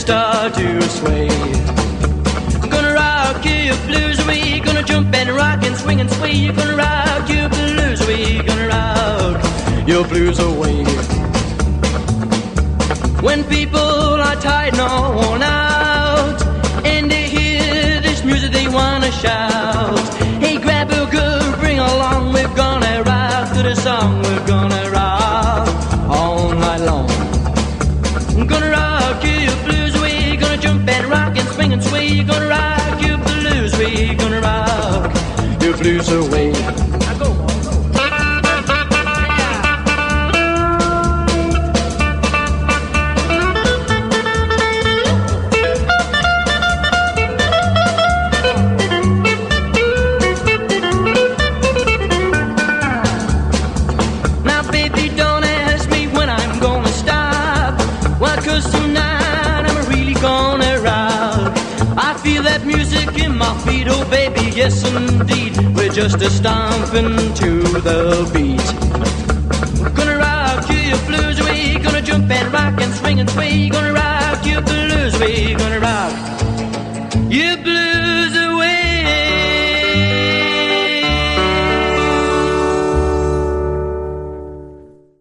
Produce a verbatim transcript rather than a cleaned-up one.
start to sway. Gonna rock your blues away, gonna jump and rock and swing and sway. You're gonna rock your blues away, gonna rock your blues away. When people are tired and all worn out, and they hear this music they wanna shout. Hey, grab a girl, bring along, we're gonna rock to the song, we're gonna rock all night long. Gonna rock your blues away, gonna jump and rock and swing and sway. You're gonna rock your blues away, gonna rock your blues away. Now go on, go. Now baby, don't ask me when I'm gonna stop. Why, 'cause tonight I'm really gonna rock. I feel that music in my feet, oh baby, yes indeed. We're just a stomping to the beat. Gonna rock your blues away, gonna jump and rock and swing and sway. Gonna